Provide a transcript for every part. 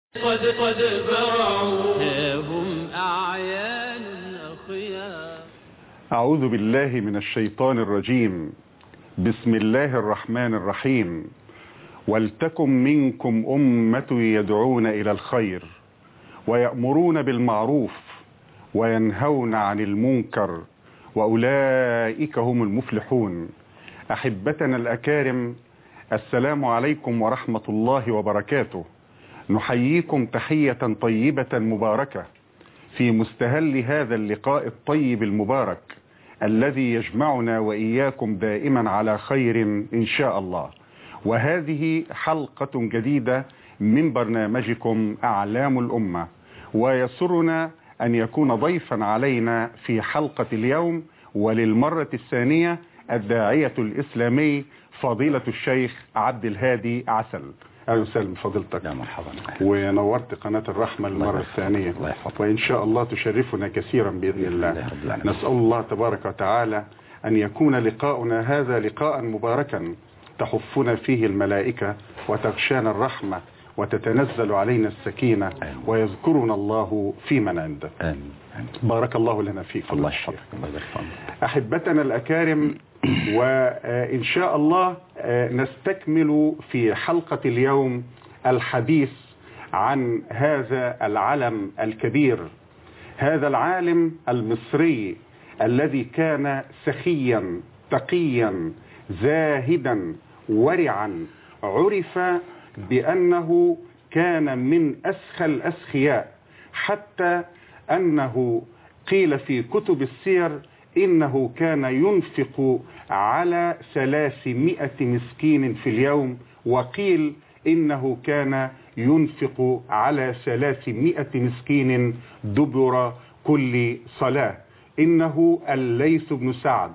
قد برعوا هم أعيان أخيار. أعوذ بالله من الشيطان الرجيم. بسم الله الرحمن الرحيم. ولتكن منكم أمة يدعون إلى الخير ويأمرون بالمعروف وينهون عن المنكر وأولئك هم المفلحون. أحبتنا الأكارم، السلام عليكم ورحمة الله وبركاته. نحييكم تحية طيبة مباركة في مستهل هذا اللقاء الطيب المبارك الذي يجمعنا وإياكم دائما على خير إن شاء الله. وهذه حلقة جديدة من برنامجكم أعلام الأمة، ويسرنا أن يكون ضيفا علينا في حلقة اليوم وللمرة الثانية الداعية الإسلامي فضيلة الشيخ عبد الهادي عسل. أهلا وسهلا بفضيلتك. يا مرحبا. ونورت قناة الرحمة المرة الثانية، وإن شاء الله تشرفنا كثيرا بإذن الله. نسأل الله تبارك وتعالى أن يكون لقاؤنا هذا لقاء مباركا تحفنا فيه الملائكة وتغشانا الرحمة وتتنزل علينا السكينة ويذكرنا الله في من عنده. بارك الله لنا فيك. الله يحفظك. أحبتنا الأكارم، وإن شاء الله نستكمل في حلقة اليوم الحديث عن هذا العلم الكبير، هذا العالم المصري الذي كان سخيا تقيا زاهدا ورعا، عرف بأنه كان من أسخى الأسخياء، حتى أنه قيل في كتب السير إنه كان ينفق على 300 مسكين في اليوم، وقيل إنه كان ينفق على 300 مسكين دبر كل صلاة. إنه الليث بن سعد.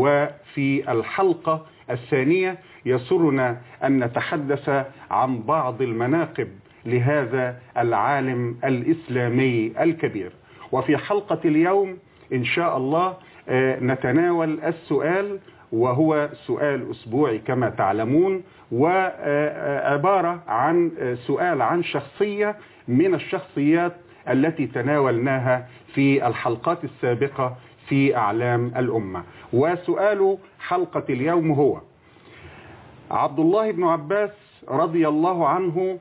وفي الحلقة الثانية يسرنا أن نتحدث عن بعض المناقب لهذا العالم الإسلامي الكبير. وفي حلقة اليوم إن شاء الله نتناول السؤال، وهو سؤال أسبوعي كما تعلمون، وعبارة عن سؤال عن شخصية من الشخصيات التي تناولناها في الحلقات السابقة في أعلام الأمة. وسؤال حلقة اليوم هو: عبد الله بن عباس رضي الله عنه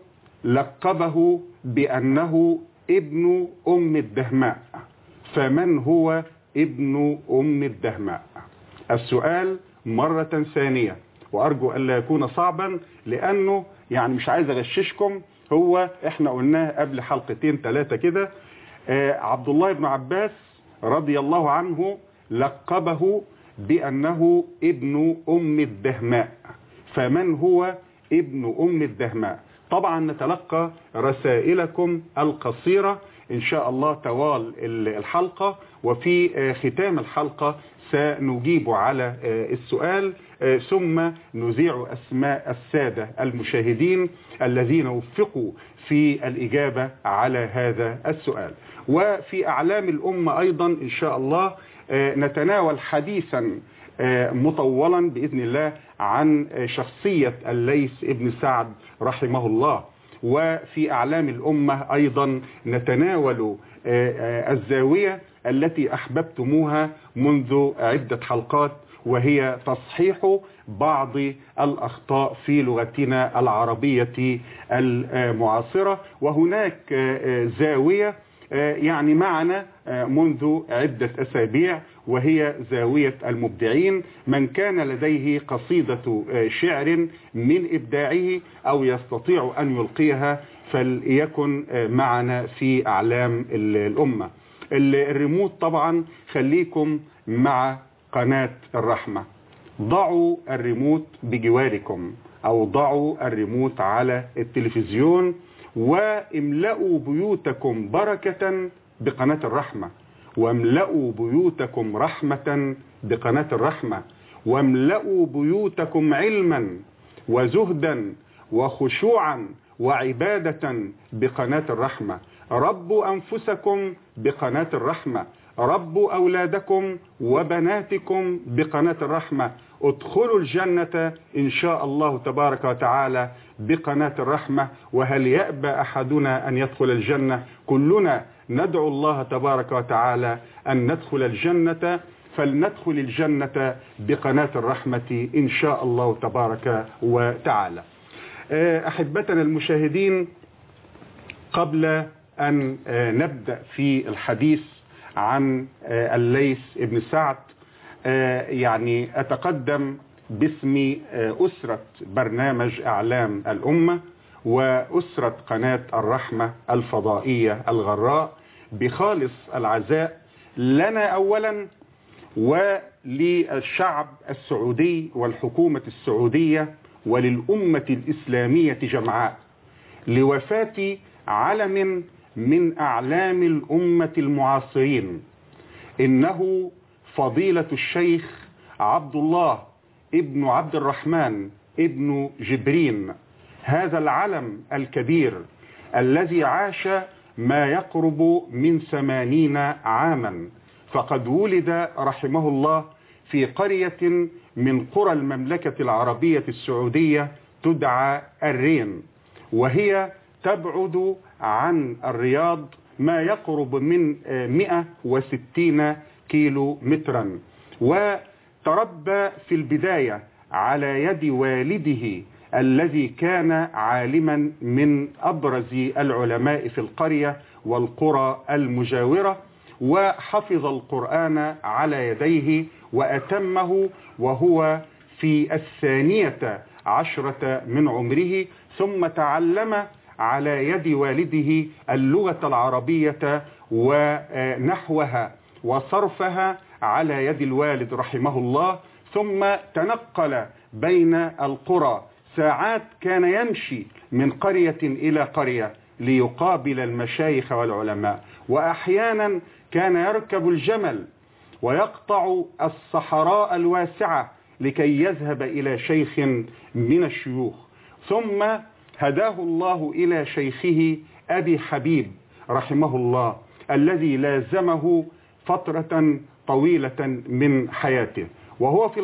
لقبه بأنه ابن أم الدهماء، فمن هو ابن أم الدهماء؟ السؤال مرة ثانية، وأرجو ألا يكون صعبا، لأنه يعني مش عايز أغششكم، هو إحنا قلناه قبل حلقتين ثلاثة كده. عبد الله بن عباس رضي الله عنه لقبه بأنه ابن أم الدهماء، فمن هو ابن أم الدهماء؟ طبعا نتلقى رسائلكم القصيرة إن شاء الله طوال الحلقة، وفي ختام الحلقة سنجيب على السؤال، ثم نذيع أسماء السادة المشاهدين الذين وفقوا في الإجابة على هذا السؤال. وفي أعلام الأمة أيضا إن شاء الله نتناول حديثا مطولا بإذن الله عن شخصية الليث بن سعد رحمه الله. وفي أعلام الأمة أيضا نتناول الزاوية التي أحببتموها منذ عدة حلقات، وهي تصحيح بعض الأخطاء في لغتنا العربية المعاصرة. وهناك زاوية يعني معنا منذ عدة أسابيع، وهي زاوية المبدعين. من كان لديه قصيدة شعر من إبداعه أو يستطيع أن يلقيها فليكن معنا في أعلام الأمة. الريموت طبعا خليكم مع قناة الرحمة. ضعوا الريموت بجواركم أو ضعوا الريموت على التلفزيون، واملأوا بيوتكم بركة بقناة الرحمة، واملأوا بيوتكم رحمة بقناة الرحمة، واملأوا بيوتكم علما وزهدا وخشوعا وعبادة بقناة الرحمة. ربوا أنفسكم بقناة الرحمة، ربوا أولادكم وبناتكم بقناة الرحمة، ادخلوا الجنة إن شاء الله تبارك وتعالى بقناة الرحمة. وهل يأبى أحدنا أن يدخل الجنة؟ كلنا ندعو الله تبارك وتعالى أن ندخل الجنة، فلندخل الجنة بقناة الرحمة إن شاء الله تبارك وتعالى. أحبتنا المشاهدين، قبل أن نبدأ في الحديث عن الليث بن سعد، يعني أتقدم باسم أسرة برنامج أعلام الأمة وأسرة قناة الرحمة الفضائية الغراء بخالص العزاء لنا أولا وللشعب السعودي والحكومة السعودية وللأمة الإسلامية جمعاء لوفاة علم من أعلام الأمة المعاصرين. إنه فضيلة الشيخ عبد الله ابن عبد الرحمن ابن جبرين، هذا العلم الكبير الذي عاش ما يقرب من 80 عاما، فقد ولد رحمه الله في قرية من قرى المملكة العربية السعودية تدعى الرين، وهي تبعد عن الرياض ما يقرب من 160 كيلو مترا. وتربى في البداية على يد والده الذي كان عالما من أبرز العلماء في القرية والقرى المجاورة، وحفظ القرآن على يديه وأتمه وهو في 12 من عمره، ثم تعلم على يد والده اللغة العربية ونحوها وصرفها على يد الوالد رحمه الله، ثم تنقل بين القرى، ساعات كان يمشي من قرية إلى قرية ليقابل المشايخ والعلماء، وأحيانا كان يركب الجمل ويقطع الصحراء الواسعة لكي يذهب إلى شيخ من الشيوخ. ثم هداه الله إلى شيخه أبي حبيب رحمه الله الذي لازمه فترة طويلة من حياته، وهو في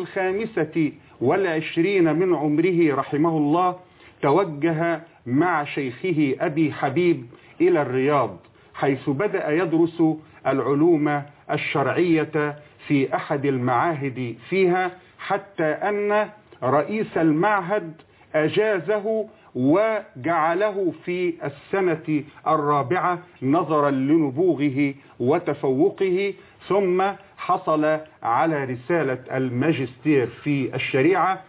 25 من عمره رحمه الله توجه مع شيخه أبي حبيب إلى الرياض، حيث بدأ يدرس العلوم الشرعية في أحد المعاهد فيها، حتى أن رئيس المعهد أجازه وجعله في السنة 4 نظرا لنبوغه وتفوقه، ثم حصل على رسالة الماجستير في الشريعة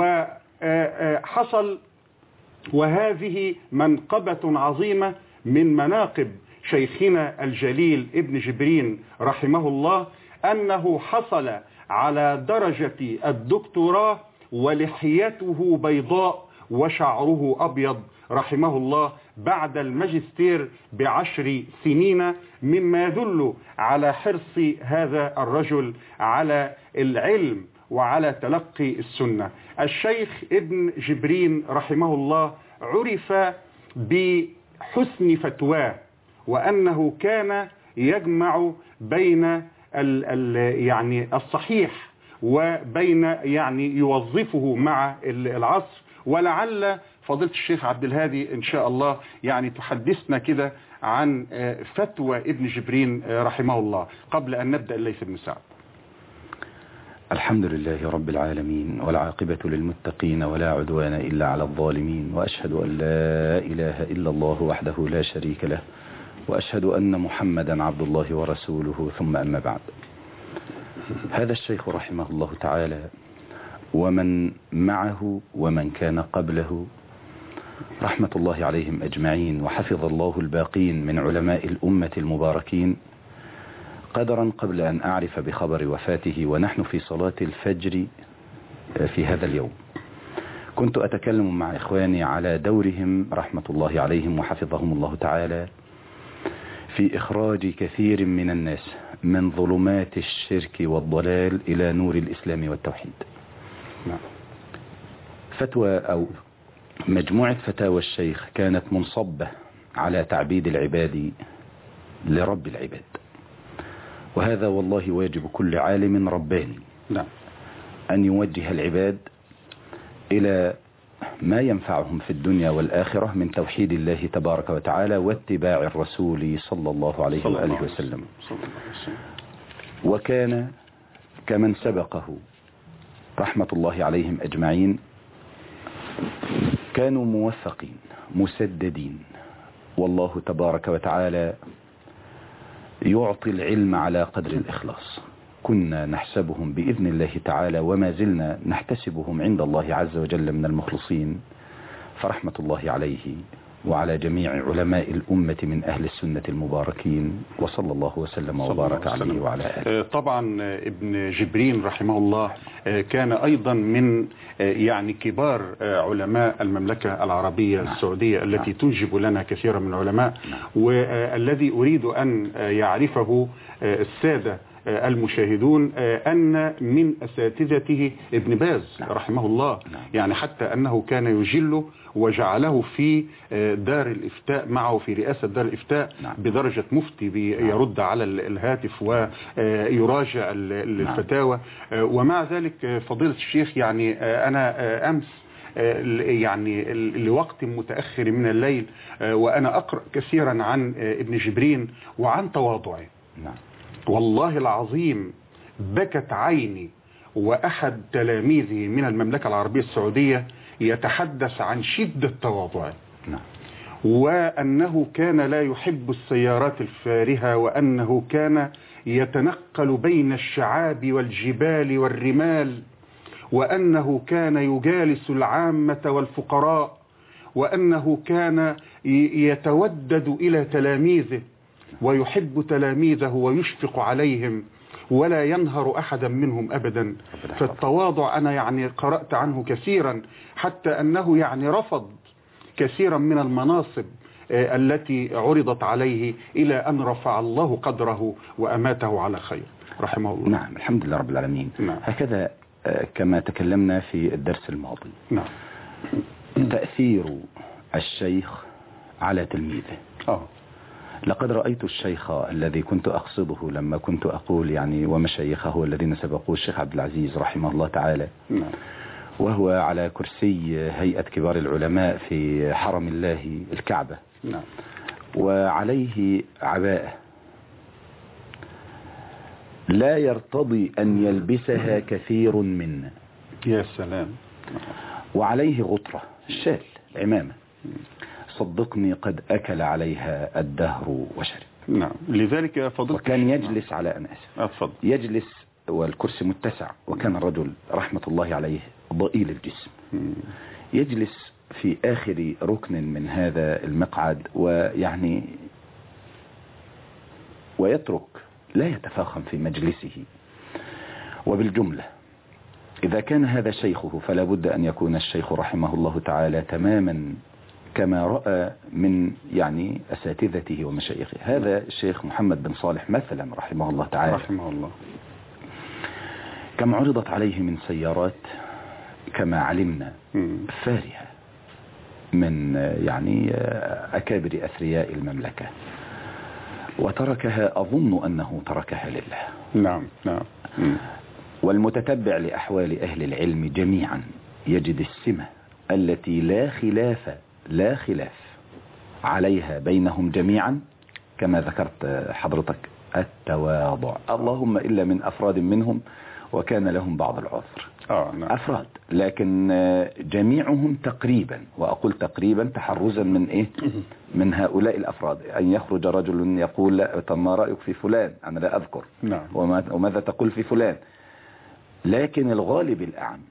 وحصل. وهذه منقبة عظيمة من مناقب شيخنا الجليل ابن جبرين رحمه الله، أنه حصل على درجة الدكتوراه ولحيته بيضاء وشعره أبيض رحمه الله بعد الماجستير ب10 سنين، مما يدل على حرص هذا الرجل على العلم وعلى تلقي السنة. الشيخ ابن جبرين رحمه الله عرف بحسن فتواه، وأنه كان يجمع بين يعني الصحيح وبين يعني يوظفه مع العصر. ولعل فضيلة الشيخ عبد الهادي إن شاء الله يعني تحدثنا كده عن فتوى ابن جبرين رحمه الله قبل أن نبدأ الليث بن سعد. الحمد لله رب العالمين، والعاقبة للمتقين، ولا عدوان إلا على الظالمين، وأشهد أن لا إله إلا الله وحده لا شريك له، وأشهد أن محمدا عبد الله ورسوله، ثم أما بعد. هذا الشيخ رحمه الله تعالى ومن معه ومن كان قبله رحمة الله عليهم أجمعين، وحفظ الله الباقين من علماء الأمة المباركين، قدرا قبل أن أعرف بخبر وفاته ونحن في صلاة الفجر في هذا اليوم، كنت أتكلم مع إخواني على دورهم رحمة الله عليهم وحفظهم الله تعالى في إخراج كثير من الناس من ظلمات الشرك والضلال إلى نور الإسلام والتوحيد. فتوى أو مجموعة فتاوى الشيخ كانت منصبة على تعبيد العباد لرب العباد، وهذا والله واجب كل عالم رباني. أن يوجه العباد إلى ما ينفعهم في الدنيا والآخرة من توحيد الله تبارك وتعالى واتباع الرسول صلى الله عليه وآله وسلم. وكان كمن سبقه رحمة الله عليهم أجمعين كانوا موفقين مسددين، والله تبارك وتعالى يعطي العلم على قدر الإخلاص. كنا نحسبهم بإذن الله تعالى وما زلنا نحتسبهم عند الله عز وجل من المخلصين، فرحمة الله عليه وعلى جميع علماء الأمة من أهل السنة المباركين، وصلى الله وسلم وبارك عليه وعلى آله. طبعا ابن جبرين رحمه الله كان أيضا من يعني كبار علماء المملكة العربية السعودية التي تنجب لنا كثيرا من العلماء، والذي أريد أن يعرفه السادة المشاهدون أن من أساتذته ابن باز رحمه الله، يعني حتى أنه كان يجله وجعله في دار الإفتاء معه في رئاسة دار الإفتاء بدرجة مفتي يرد على الهاتف ويراجع الفتاوى. ومع ذلك فضيلة الشيخ يعني أنا أمس يعني لوقت متأخر من الليل وأنا أقرأ كثيرا عن ابن جبرين وعن تواضعه، والله العظيم بكت عيني. وأحد تلاميذه من المملكة العربية السعودية يتحدث عن شدة تواضعه، وأنه كان لا يحب السيارات الفارهة، وأنه كان يتنقل بين الشعاب والجبال والرمال، وأنه كان يجالس العامة والفقراء، وأنه كان يتودد إلى تلاميذه ويحب تلاميذه ويشفق عليهم ولا ينهر أحدا منهم أبدا. فالتواضع أنا يعني قرأت عنه كثيرا، حتى أنه يعني رفض كثيرا من المناصب التي عرضت عليه إلى أن رفع الله قدره وأماته على خير رحمه الله. نعم، الحمد لله رب العالمين. هكذا كما تكلمنا في الدرس الماضي. تأثير الشيخ على تلميذه. لقد رأيت الشيخ الذي كنت أقصده لما كنت أقول يعني ومشايخه الذين سبقوه الشيخ عبد العزيز رحمه الله تعالى، وهو على كرسي هيئة كبار العلماء في حرم الله الكعبة، وعليه عباءة لا يرتضي أن يلبسها كثير منا. يا سلام. وعليه غطرة الشال عمامة، صدقني قد أكل عليها الدهر وشرب. نعم، لذلك فضلت. وكان يجلس على أنا آسف أتفضل. يجلس والكرسي متسع، وكان الرجل رحمة الله عليه ضئيل الجسم، يجلس في آخر ركن من هذا المقعد، ويعني ويترك لا يتفاخم في مجلسه. وبالجملة إذا كان هذا شيخه فلا بد أن يكون الشيخ رحمه الله تعالى تماما كما رأى من يعني أساتذته ومشايخه. هذا الشيخ محمد بن صالح مثلا رحمه الله تعالى، رحمه الله، كم عرضت عليه من سيارات كما علمنا فارهة من يعني أكابر أثرياء المملكة، وتركها أظن أنه تركها لله. نعم نعم. والمتتبع لأحوال أهل العلم جميعا يجد السمة التي لا خلاف عليها بينهم جميعا كما ذكرت حضرتك، التواضع. اللهم إلا من أفراد منهم وكان لهم بعض العذر. نعم. أفراد، لكن جميعهم تقريبا، وأقول تقريبا تحرزا من إيه؟ من هؤلاء الأفراد. أن يخرج رجل يقول لا طب ما رأيك في فلان، أنا لا أذكر. نعم. وماذا تقول في فلان، لكن الغالب الأعم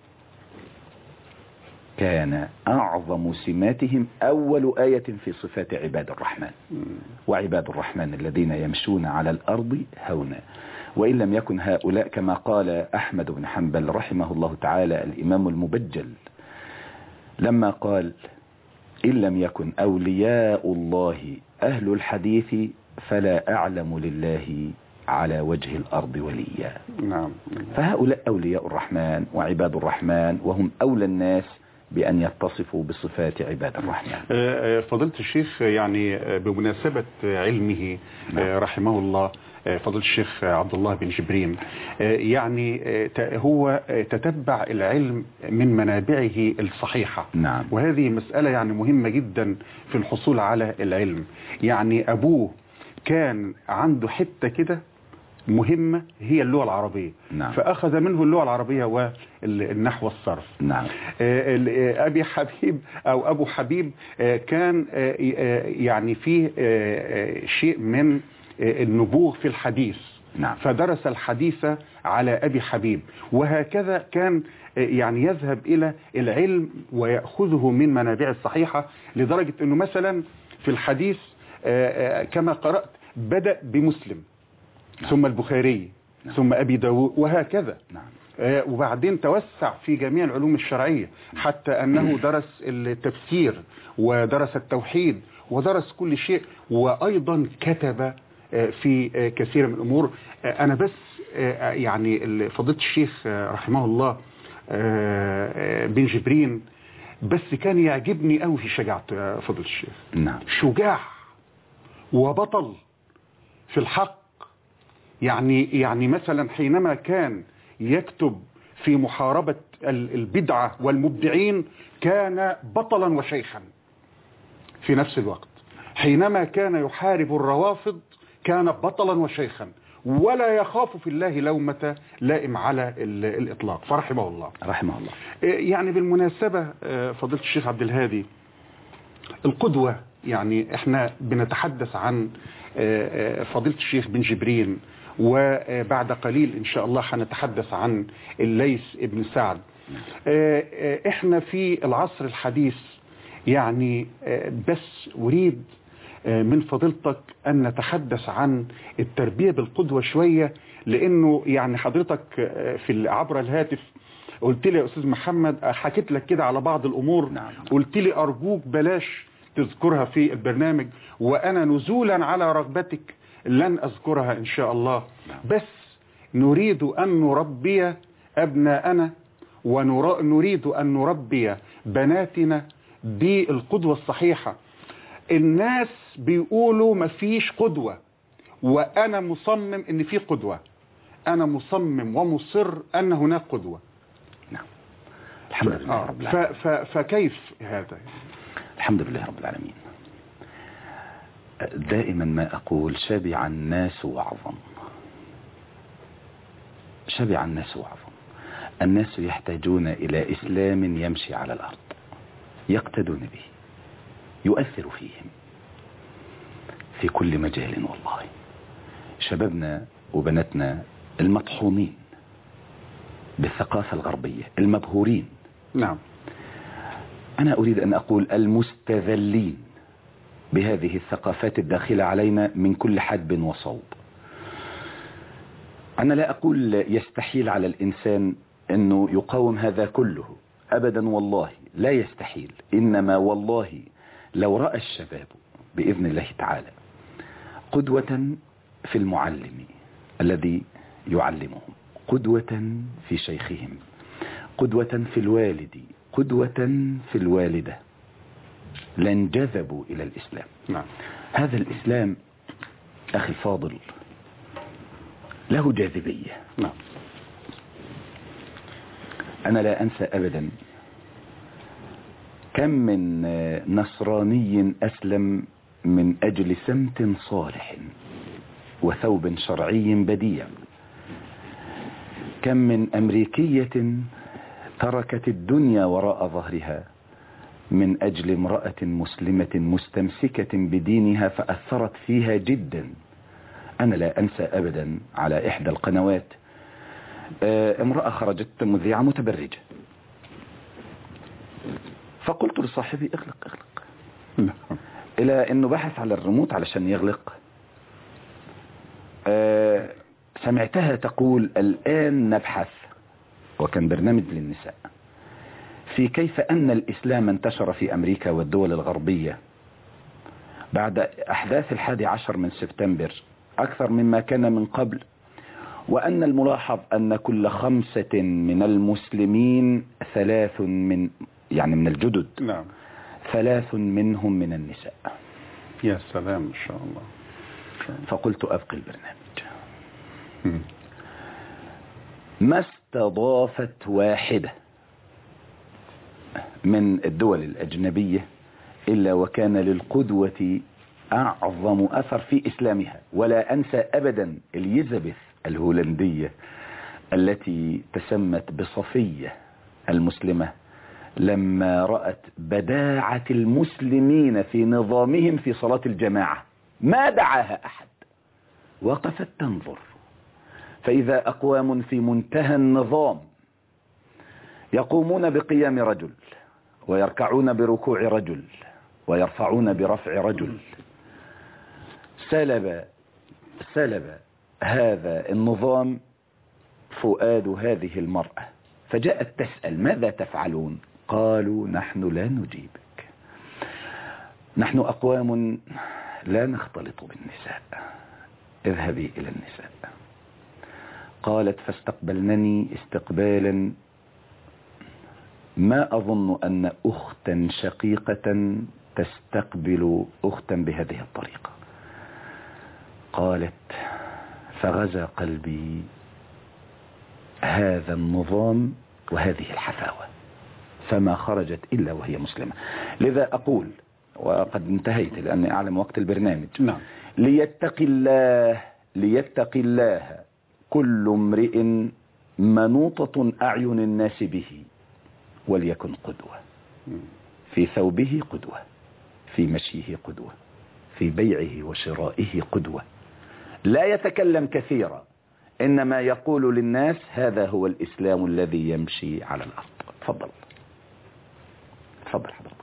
كان أعظم سماتهم أول آية في صفات عباد الرحمن. وعباد الرحمن الذين يمشون على الأرض هونا. وإن لم يكن هؤلاء كما قال أحمد بن حنبل رحمه الله تعالى الإمام المبجل لما قال إن لم يكن أولياء الله أهل الحديث فلا أعلم لله على وجه الأرض وليا. نعم. فهؤلاء أولياء الرحمن وعباد الرحمن، وهم أولى الناس بأن يتصفوا بصفات عباد الرحمن. فضيلة الشيخ، يعني بمناسبة علمه رحمه الله، فضيلة الشيخ عبد الله بن جبرين، يعني هو تتبع العلم من منابعه الصحيحة. نعم. وهذه مسألة يعني مهمة جدا في الحصول على العلم. يعني أبوه كان عنده حتة كده مهمة هي اللغة العربية. نعم. فأخذ منه اللغة العربية والنحو والصرف. نعم. أبي حبيب أو أبو حبيب كان يعني فيه شيء من النبوغ في الحديث. نعم. فدرس الحديث على أبي حبيب، وهكذا كان يعني يذهب إلى العلم ويأخذه من منابع الصحيحة، لدرجة أنه مثلا في الحديث كما قرأت بدأ بمسلم، ثم البخاري، ثم أبي داود، وهكذا. وبعدين توسع في جميع العلوم الشرعية، حتى أنه درس التفسير ودرس التوحيد ودرس كل شيء، وأيضا كتب في كثير من الأمور. أنا بس يعني فضيلة الشيخ رحمه الله بن جبرين بس كان يعجبني قوي في شجاعته يا فضيلة الشيخ. نعم. شجاع وبطل في الحق. يعني مثلا حينما كان يكتب في محاربة البدعة والمبدعين كان بطلا وشيخا في نفس الوقت. حينما كان يحارب الروافض كان بطلا وشيخا، ولا يخاف في الله لومة لائم على الإطلاق، فرحمه الله. رحمه الله. يعني بالمناسبة فضيلة الشيخ عبد الهادي، القدوة، يعني احنا بنتحدث عن فضيلة الشيخ بن جبرين، وبعد قليل إن شاء الله هنتحدث عن الليث ابن سعد. احنا في العصر الحديث يعني بس أريد من فضيلتك أن نتحدث عن التربية بالقدوة شوية، لأنه يعني حضرتك في عبر الهاتف قلت لي يا أستاذ محمد، حكيت لك كده على بعض الأمور. نعم. قلت لي أرجوك بلاش تذكرها في البرنامج، وأنا نزولا على رغبتك لن أذكرها إن شاء الله. بس نريد أن نربي أبناءنا ونريد أن نربي بناتنا بالقدوة الصحيحة. الناس بيقولوا مفيش قدوة، وأنا مصمم أن في قدوة. أنا مصمم ومصر أن هناك قدوة. نعم. الحمد لله رب العالمين. فكيف هذا؟ الحمد لله رب العالمين. دائما ما أقول شبع الناس وعظا، شبع الناس وعظا. الناس يحتاجون إلى إسلام يمشي على الأرض يقتدون به، يؤثر فيهم في كل مجال. والله شبابنا وبناتنا المطحونين بالثقافة الغربية، المبهورين. نعم. أنا أريد أن أقول المستذلين بهذه الثقافات الداخلة علينا من كل حدب وصوب. أنا لا أقول يستحيل على الإنسان أنه يقاوم هذا كله أبدا، والله لا يستحيل. إنما والله لو رأى الشباب بإذن الله تعالى قدوة في المعلم الذي يعلمهم، قدوة في شيخهم، قدوة في الوالد، قدوة في الوالدة، لانجذبوا إلى الإسلام. نعم. هذا الإسلام أخي الفاضل له جاذبية. نعم. أنا لا أنسى أبدا كم من نصراني أسلم من أجل سمت صالح وثوب شرعي بديع، كم من أمريكية تركت الدنيا وراء ظهرها من أجل امرأة مسلمة مستمسكة بدينها فأثرت فيها جدا. أنا لا أنسى أبدا على إحدى القنوات امرأة خرجت مذيعة متبرجة، فقلت لصاحبي اغلق إلى أنه بحث على الريموت علشان يغلق. سمعتها تقول الآن نبحث، وكان برنامج للنساء، في كيف أن الإسلام انتشر في أمريكا والدول الغربية بعد أحداث 11 من سبتمبر أكثر مما كان من قبل، وأن الملاحظ أن كل 5 من المسلمين 3 من يعني من الجدد. نعم. 3 منهم من النساء. يا سلام إن شاء الله. فقلت أبقي البرنامج. ما استضافت واحدة من الدول الأجنبية إلا وكان للقدوة أعظم أثر في إسلامها. ولا أنسى أبدا إليزابيث الهولندية التي تسمت بصفية المسلمة لما رأت بداعة المسلمين في نظامهم في صلاة الجماعة ما دعاها أحد، وقفت تنظر، فإذا أقوام في منتهى النظام يقومون بقيام رجل ويركعون بركوع رجل ويرفعون برفع رجل. سلب هذا النظام فؤاد هذه المرأة، فجاءت تسأل ماذا تفعلون؟ قالوا نحن لا نجيبك، نحن أقوام لا نختلط بالنساء، اذهبي إلى النساء. قالت فاستقبلنني استقبالا ما أظن أن أختا شقيقة تستقبل أختا بهذه الطريقة. قالت فغزا قلبي هذا النظام وهذه الحفاوة، فما خرجت إلا وهي مسلمة. لذا أقول، وقد انتهيت لأني أعلم وقت البرنامج، نعم. ليتقي الله كل امرئ منوطة أعين الناس به، وليكن قدوة في ثوبه، قدوة في مشيه، قدوة في بيعه وشرائه، قدوة لا يتكلم كثيرا إنما يقول للناس هذا هو الإسلام الذي يمشي على الأرض. تفضل حضرتك.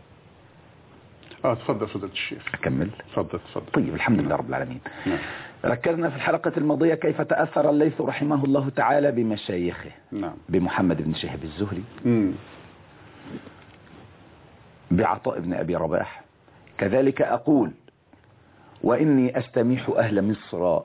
تفضل فضيلة الشيخ. أكمل. تفضل. طيب الحمد لله رب العالمين. نعم. ركزنا في الحلقة الماضية كيف تأثر الليث رحمه الله تعالى بمشايخه. نعم. بمحمد بن شهاب الزهري، بعطاء بن أبي رباح. كذلك أقول وإني أستميح أهل مصر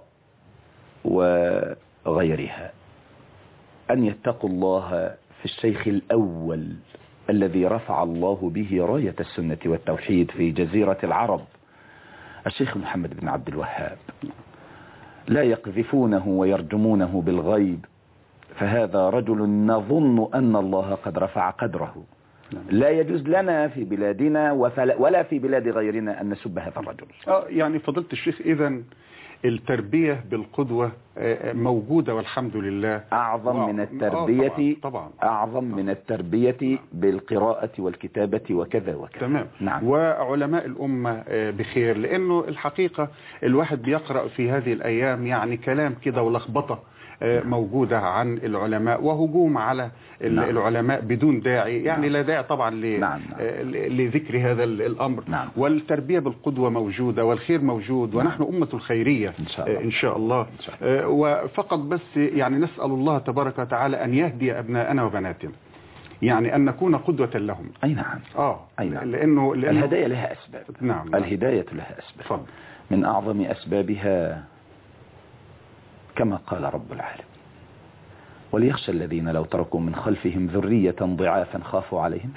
وغيرها أن يتقوا الله في الشيخ الأول الذي رفع الله به راية السنة والتوحيد في جزيرة العرب، الشيخ محمد بن عبد الوهاب. لا يقذفونه ويرجمونه بالغيب، فهذا رجل نظن أن الله قد رفع قدره. لا يجوز لنا في بلادنا ولا في بلاد غيرنا أن نسب هذا الرجل. يعني فضيلة الشيخ إذن التربية بالقدوة موجودة والحمد لله. أعظم من التربية طبعا. أعظم من التربية بالقراءة والكتابة وكذا وكذا. تمام. نعم. وعلماء الأمة بخير، لأنه الحقيقة الواحد بيقرأ في هذه الأيام يعني كلام كده ولخبطة موجودة عن العلماء وهجوم على العلماء بدون داعي، يعني لا داعي طبعا لذكر هذا الأمر. والتربية بالقدوة موجودة والخير موجود، ونحن أمة الخيرية إن شاء الله. وفقط بس يعني نسأل الله تبارك وتعالى أن يهدي أبناءنا وبناتنا، يعني أن نكون قدوة لهم. أي نعم. أي نعم. لأنه الهداية لها أسباب. نعم. الهداية لها أسباب. من أعظم أسبابها كما قال رب العالمين وليخشى الذين لو تركوا من خلفهم ذرية ضعافا خافوا عليهم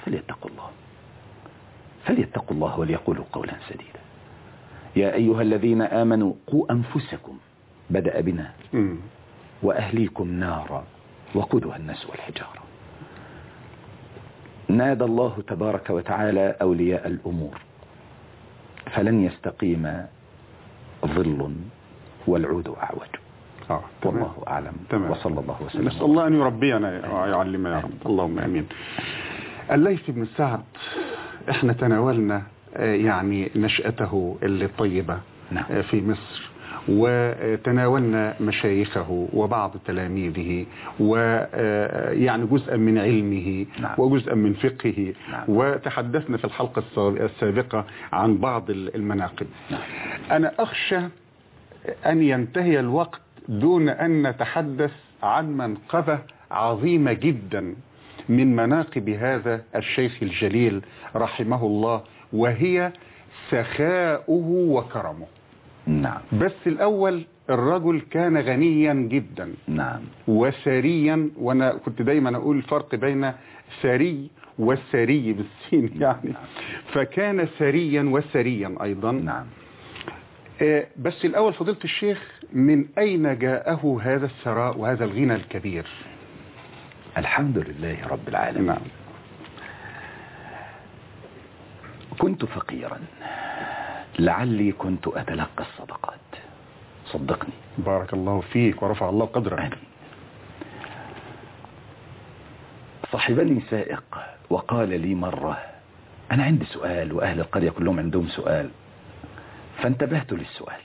فليتقوا الله وليقولوا قولا سديدا. يا أيها الذين آمنوا قوا أنفسكم، بدأ بنا، وأهليكم نارا وقودها الناس والحجارة. نادى الله تبارك وتعالى أولياء الأمور فلن يستقيم ظل والعود أعوج. والله أعلم. وصلى الله وسلم. نسأل الله أن يربينا ويعلمنا يا رب. اللهم أمين. الليث بن سعد احنا تناولنا يعني نشأته اللي طيبة في مصر، وتناولنا مشايخه وبعض تلاميذه ويعني جزءا من علمه وجزءا من فقهه، وتحدثنا في الحلقة السابقة عن بعض المناقب. أنا أخشى أن ينتهي الوقت دون أن نتحدث عن منقبة عظيمة جدا من مناقب هذا الشيخ الجليل رحمه الله، وهي سخاؤه وكرمه. نعم. بس الأول الرجل كان غنيا جدا. نعم. وسريا، وأنا كنت دايما أقول الفرق بين سري والسري بالسين يعني. فكان سريا وسريا أيضا. نعم. بس الأول فضيلة الشيخ، من أين جاءه هذا الثراء وهذا الغنى الكبير؟ الحمد لله رب العالمين. نعم. كنت فقيرا، لعلي كنت أتلقى الصدقات، صدقني. بارك الله فيك ورفع الله قدرك. صاحبني سائق وقال لي مرة: أنا عندي سؤال وأهل القرية كلهم عندهم سؤال. فانتبهت للسؤال،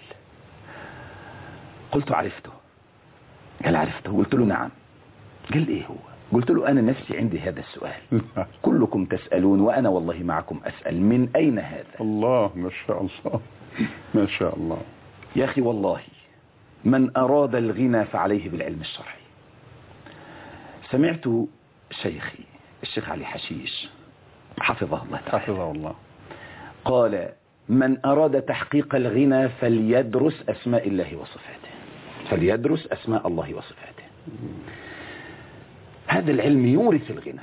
قلت: عرفته؟ قال: عرفته. قلت له: نعم. قال: إيه هو؟ قلت له: أنا نفسي عندي هذا السؤال. كلكم تسألون وأنا والله معكم أسأل: من أين هذا؟ الله، ما شاء الله، ما شاء الله. يا أخي والله من أراد الغنى فعليه بالعلم الشرعي. سمعت شيخي الشيخ علي حشيش حفظه الله تعالى، حفظه الله، قال: من أراد تحقيق الغنى فليدرس أسماء الله وصفاته، فليدرس أسماء الله وصفاته. هذا العلم يورث الغنى.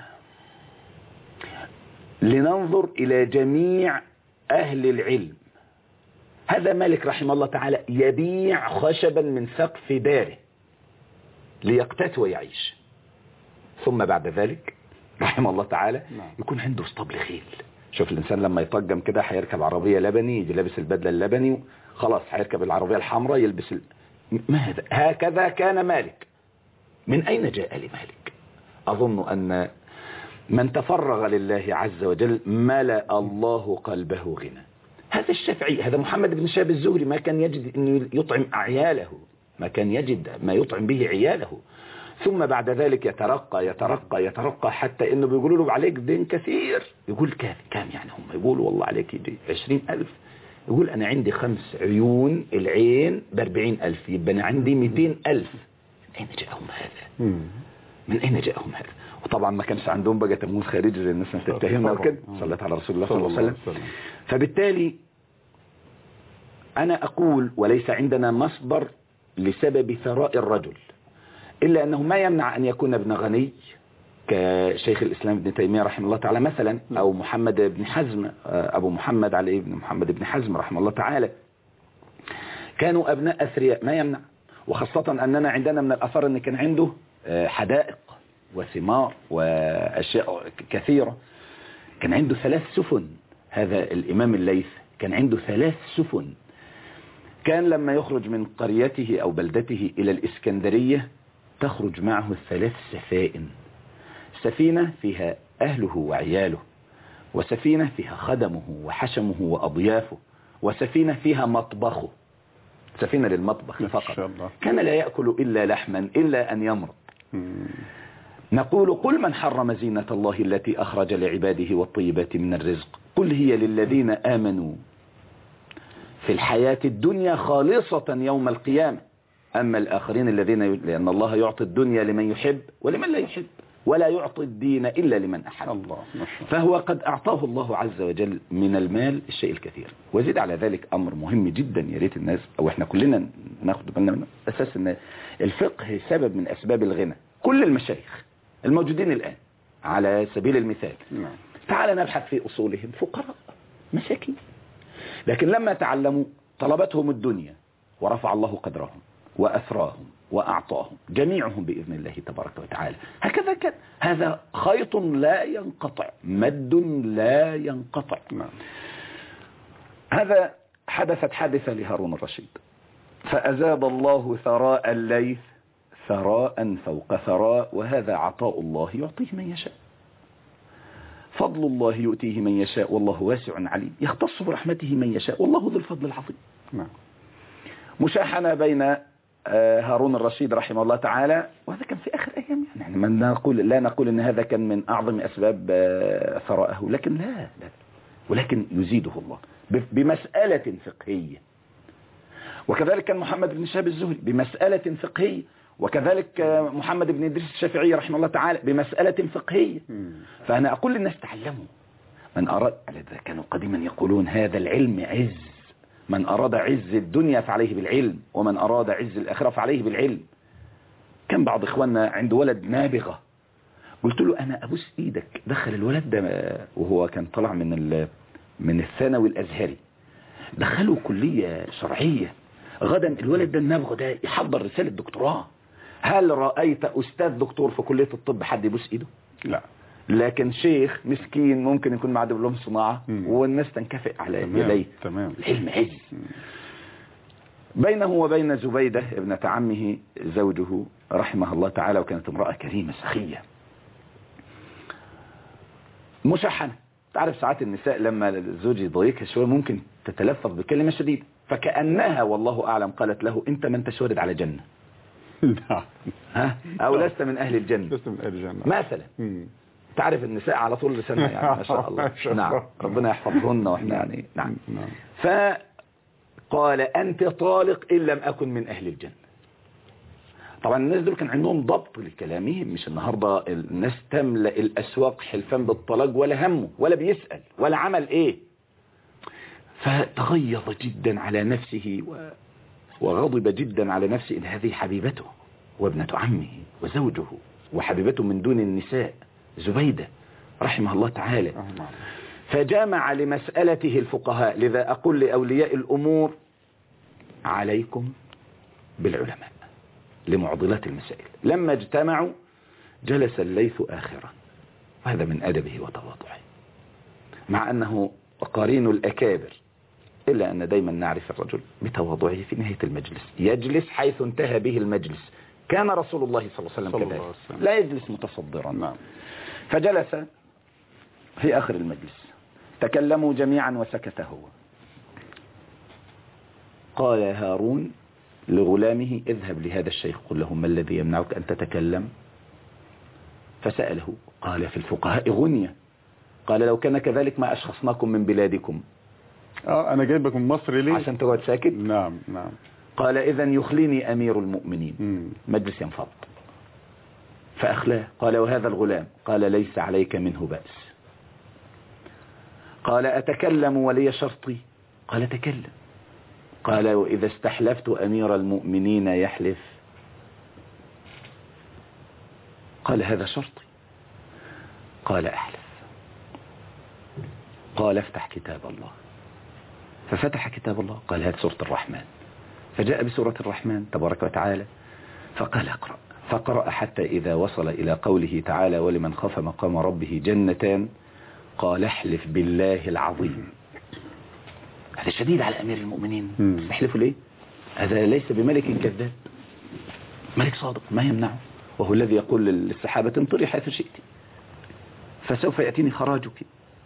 لننظر إلى جميع أهل العلم. هذا مالك رحمه الله تعالى يبيع خشبا من سقف داره ليقتات ويعيش، ثم بعد ذلك رحمه الله تعالى يكون عنده اسطبل خيل. شوف الإنسان لما يطقم كده هيركب عربية لبني، يجي لابس البدلة اللبني، خلاص هيركب العربية الحمراء يلبس ما هذا؟ هكذا كان مالك. من أين جاء لمالك؟ أظن أن من تفرغ لله عز وجل ملأ الله قلبه غنى. هذا الشافعي، هذا محمد بن شهاب الزهري ما كان يجد أن يطعم عياله، ما كان يجد ما يطعم به عياله، ثم بعد ذلك يترقى يترقى يترقى حتى انه بيقولوا له: عليك دين كثير. يقول: كام يعني؟ هم يقولوا: والله عليك يجي 20,000. يقول: انا عندي 5 عيون، العين ب40,000، يبقى انا عندي 200,000. من اين جاءهم هذا؟ من اين جاءهم هذا؟ وطبعا ما كانش عندهم بقى تمويل خارجي زي الناس تتهمنا وكده. صلت على رسول الله صلى الله عليه وسلم. فبالتالي انا اقول: وليس عندنا مصدر لسبب ثراء الرجل، إلا أنه ما يمنع أن يكون ابن غني كشيخ الإسلام ابن تيمية رحمه الله تعالى مثلا، أو محمد بن حزم، أبو محمد علي بن محمد بن حزم رحمه الله تعالى، كانوا أبناء أثرياء، ما يمنع. وخاصة أننا عندنا من الأثر أن كان عنده حدائق وثمار وأشياء كثيرة. كان عنده 3 سفن. هذا الإمام الليث كان عنده 3 سفن. كان لما يخرج من قريته أو بلدته إلى الإسكندرية تخرج معه 3 سفائن. سفينة فيها أهله وعياله، وسفينة فيها خدمه وحشمه وأضيافه، وسفينة فيها مطبخه، سفينة للمطبخ فقط. كان لا يأكل إلا لحما إلا أن يمرض. نقول: قل من حرم زينة الله التي أخرج لعباده والطيبات من الرزق، قل هي للذين آمنوا في الحياة الدنيا خالصة يوم القيامة، أما الآخرين الذين لأن الله يعطي الدنيا لمن يحب ولمن لا يحب، ولا يعطي الدين إلا لمن أحب. الله. فهو قد أعطاه الله عز وجل من المال الشيء الكثير. وزيد على ذلك أمر مهم جدا يا ريت الناس أو إحنا كلنا ناخد بالنا منه، أساس أن الفقه سبب من أسباب الغنى. كل المشايخ الموجودين الآن على سبيل المثال تعال نبحث في أصولهم فقراء مساكين، لكن لما تعلموا طلبتهم الدنيا ورفع الله قدرهم وأثراهم وأعطاهم جميعهم بإذن الله تبارك وتعالى. هكذا كان. هذا خيط لا ينقطع، مد لا ينقطع. هذا حدثت حادثة لهارون الرشيد، فأزاد الله ثراء الليث ثراء فوق ثراء، وهذا عطاء الله يعطيه من يشاء، فضل الله يؤتيه من يشاء والله واسع عليم، يختص برحمته من يشاء والله ذو الفضل العظيم. مشاحنة بين هارون الرشيد رحمه الله تعالى، وهذا كان في آخر أيام، يعني لا نقول أن هذا كان من أعظم أسباب ثرائه، لكن لا ولكن يزيده الله بمسألة فقهية. وكذلك كان محمد بن شهاب الزهري بمسألة فقهية، وكذلك محمد بن إدريس الشافعي رحمه الله تعالى بمسألة فقهية. فأنا أقول للناس تعلموا. من أراد، كانوا قديما يقولون هذا العلم عز من أراد عز الدنيا فعليه بالعلم، ومن أراد عز الآخرة فعليه بالعلم. كان بعض إخواننا عنده ولد نابغة، قلت له أنا أبوس إيدك دخل الولد ده، وهو كان طلع من الثانوي الأزهري، دخله كلية شرعية، غدا الولد ده النابغة ده يحضر رسالة دكتوراه. هل رأيت أستاذ دكتور في كلية الطب حد يبوس إيده؟ لا. لكن شيخ مسكين ممكن يكون معاه دبلوم صناعة والناس تنكفئ على يديه. تمام. العلم عز. بينه وبين زبيدة ابنة عمه زوجه رحمه الله تعالى، وكانت امرأة كريمة سخية مشحنة. تعرف ساعات النساء لما الزوج يضايقها شوية ممكن تتلفظ بكلمة شديدة، فكأنها والله أعلم قالت له أنت من تشورد على جنة. ها؟ أو لست من أهل الجنة. لست من أهل الجنة مثلا. تعرف النساء على طول لسانها يعني ما شاء الله. نعم، ربنا يحفظهن واحنا يعني. نعم. فقال أنت طالق إن لم أكن من أهل الجنة. طبعا الناس دول كان عندهم ضبط لكلامهم، مش النهاردة الناس تملأ الأسواق حلفان بالطلاق ولا همه ولا بيسأل ولا عمل إيه. فتغيظ جدا على نفسه وغضب جدا على نفسه إن هذه حبيبته وابنة عمه وزوجه وحبيبته من دون النساء زبيدة رحمه الله تعالى. فجامع لمسألته الفقهاء. لذا أقول لأولياء الأمور عليكم بالعلماء لمعضلات المسائل. لما اجتمعوا جلس الليث آخرا، وهذا من أدبه وتواضعه، مع أنه قرين الأكابر، إلا أن دايما نعرف الرجل بتواضعه في نهاية المجلس يجلس حيث انتهى به المجلس. كان رسول الله صلى الله عليه وسلم كذلك، لا يجلس متصدرا. نعم. فجلس في آخر المجلس، تكلموا جميعا وسكت هو. قال هارون لغلامه اذهب لهذا الشيخ قل له ما الذي يمنعك أن تتكلم؟ فسأله قال في الفقهاء غنية. قال لو كان كذلك ما أشخصناكم من بلادكم. أنا جايبك من مصر ليه؟ عشان تقعد ساكت. نعم. قال إذن يخليني أمير المؤمنين. مجلس ينفض فأخلاه. قال وهذا الغلام؟ قال ليس عليك منه بأس. قال أتكلم ولي شرطي؟ قال تكلم. قال وإذا استحلفت أمير المؤمنين يحلف؟ قال هذا شرطي. قال أحلف. قال افتح كتاب الله. ففتح كتاب الله. قال هذه سورة الرحمن. فجاء بسورة الرحمن تبارك وتعالى فقال اقرأ. فقرأ حتى إذا وصل إلى قوله تعالى ولمن خاف مقام ربه جنتان قال احلف بالله العظيم. هذا شديد على أمير المؤمنين. تحلفوا ليه؟ هذا ليس بملك كذاب، ملك صادق ما يمنعه، وهو الذي يقول للسحابة انطري حيث شئت فسوف يأتيني خراجك.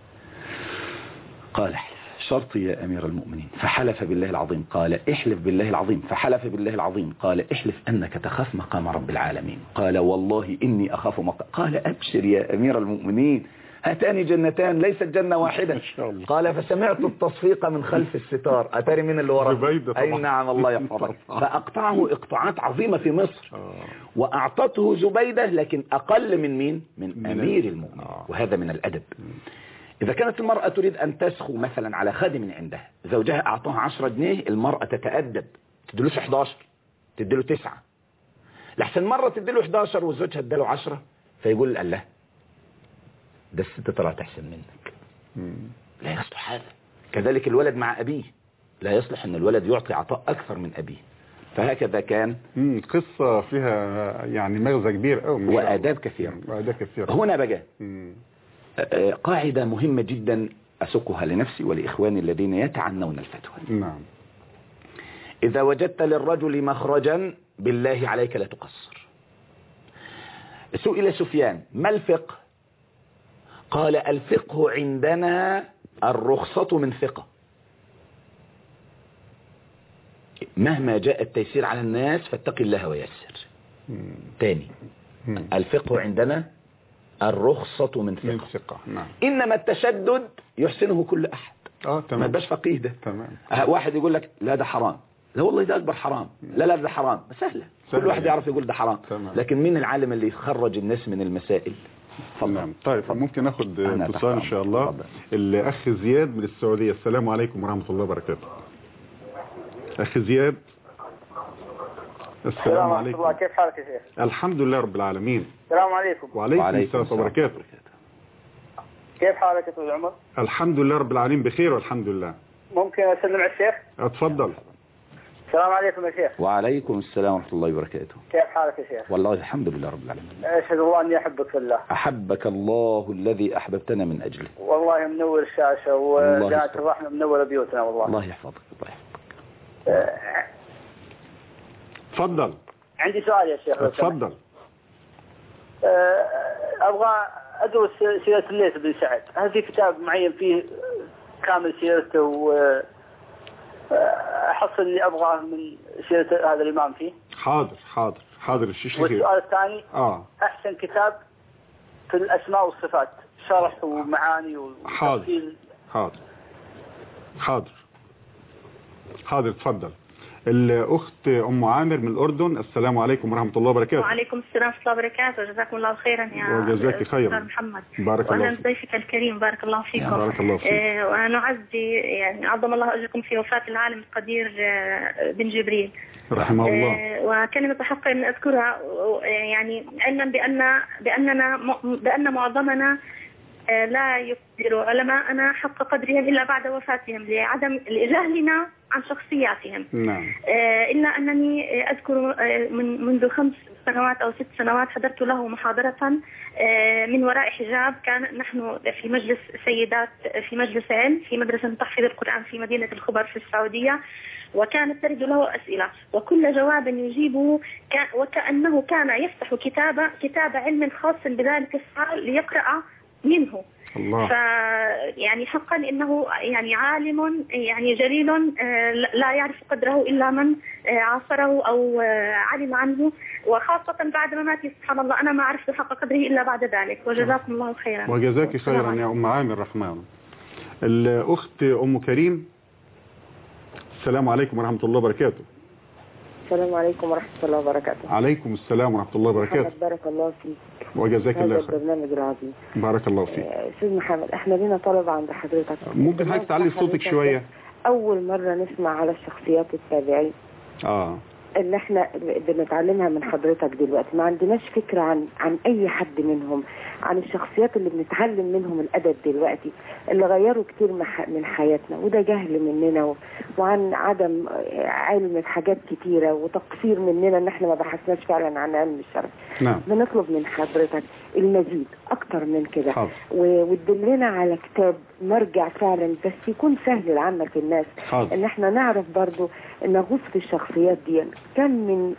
قال احلف. شرطي يا أمير المؤمنين. فحلف بالله العظيم. قال احلف بالله العظيم. فحلف بالله العظيم. قال احلف أنك تخاف مقام رب العالمين. قال والله إني أخاف مقام. قال أبشر يا أمير المؤمنين هاتان جنتان ليست جنة واحدة. قال فسمعت التصفيق من خلف الستار. أتاري من اللي وراء؟ أي نعم الله يحفظك. فأقطعه إقطاعات عظيمة في مصر وأعطته زبيدة، لكن أقل من مين؟ من أمير المؤمنين. وهذا من الأدب. إذا كانت المرأة تريد أن تسخو مثلا على خادم عندها، زوجها أعطاها 10 جنيه، المرأة تتأدب تدلوش 11 تدلو 9، لحسن مرة تدلو 11 وزوجها اداله 10 فيقول الله ده الست ترى تحسن منك. لا يصلح هذا. كذلك الولد مع أبيه لا يصلح أن الولد يعطي عطاء أكثر من أبيه. فهكذا كان. قصة فيها يعني مغزى كبير قوي وآداب كثيرة. هنا بقى قاعدة مهمة جدا أسكها لنفسي ولإخواني الذين يتعنون الفتوى. نعم. إذا وجدت للرجل مخرجا بالله عليك لا تقصر. سئل سفيان ما الفقه؟ قال الفقه عندنا الرخصة من ثقة. مهما جاء التيسير على الناس فاتق الله ويسر. تاني الفقه عندنا الرخصة من ثقة. نعم. إنما التشدد يحسنه كل أحد. تمام. ما يبقاش فقيه ده. تمام. واحد يقول لك لا ده حرام، لا والله ده أكبر حرام، لا ده حرام، سهلة. كل واحد يعرف يقول ده حرام. تمام. لكن مين العالم اللي يخرج الناس من المسائل؟ نعم. طيب ممكن ناخد اتصال إن شاء الله. الأخ زياد من السعودية. السلام عليكم ورحمة الله وبركاته. أخي زياد السلام عليكم. الله، كيف حالك يا شيخ؟ الحمد لله رب العالمين. السلام عليكم. وعليكم السلام وبركاته. كيف حالك يا طويل العمر؟ الحمد لله رب العالمين بخير والحمد لله. ممكن أسلم على الشيخ؟ اتفضل. السلام عليكم يا شيخ. وعليكم السلام ورحمة الله وبركاته. كيف حالك يا شيخ؟ والله الحمد لله رب العالمين. أشهد الله أني أحبك في الله. أحبك الله الذي أحببتنا من أجله. والله منور الشاشة وقناة الرحمة منورة بيوتنا والله. الله يحفظك. الله يحفظك. تفضل. عندي سؤال يا شيخ. تفضل. أبغى أدرس سيرة الليث بن سعد. هل في كتاب معين فيه كامل سيرته وأحصل اللي أبغاه من سيرة هذا الإمام فيه؟ حاضر الشيخ. والسؤال الثاني أحسن كتاب في الأسماء والصفات، شرح ومعاني وتفصيل. حاضر تفضل. الأخت أم عامر من الأردن. السلام عليكم ورحمة الله وبركاته. وعليكم السلام ورحمة الله وبركاته. جزاكم الله خيرا يا وجزاك خيرا محمد. بارك الله فيك. ضيفك الكريم بارك الله فيكم. بارك الله فيك. وأنا أعزي يعني عظم الله أجركم في وفاة العالم القدير بن جبريل رحمه الله. وكلمة حق أن أذكرها، يعني علما بأن معظمنا لا يقدر علماءنا حق قدرهم إلا بعد وفاتهم لعدم جهلنا عن شخصياتهم. نعم. إلا أنني أذكر منذ 5 سنوات أو 6 سنوات حضرت له محاضرة من وراء حجاب. كان نحن في مجلس سيدات في مجلس علم في مدرسة تحفيظ القرآن في مدينة الخبر في السعودية، وكانت ترد له أسئلة وكل جواب يجيبه وكأنه كان يفتح كتاب علم خاص بذلك السؤال ليقرأ منه. الله. يعني حقا إنه يعني عالم يعني جليل لا يعرف قدره إلا من عاصره أو علم عنه، وخاصة بعد مماته سبحان الله أنا ما عرفت حق قدره إلا بعد ذلك. وجزاكم الله خيرا. وجزاك خيرا يا أم عامر رحمن. الأخت أم كريم. السلام عليكم ورحمة الله وبركاته. السلام عليكم ورحمة الله وبركاته. عليكم السلام ورحمة الله وبركاته. محمد بارك الله فيك. وجزاك الله خير. البرنامج العظيم. بارك الله فيك. أستاذ محمد، احنا لنا طلب عند حضرتك. ممكن حضرتك تعلي صوتك شوية؟ أول مرة نسمع على الشخصيات التابعين اللي احنا بنتعلمها من حضرتك دلوقتي. ما عندناش فكرة عن أي حد منهم، عن الشخصيات اللي بنتعلم منهم الأدب دلوقتي اللي غيروا كتير من حياتنا، وده جهل مننا وعن عدم علم حاجات كتيرة وتقصير مننا ان احنا ما بحثناش فعلا عن علم الشرع. نعم. بنطلب من حضرتك المزيد اكتر من كده، وتدلنا على كتاب مرجع فعلا بس يكون سهل لعامة الناس. ان احنا نعرف برضو ان نغوص في الشخصيات دي. كم من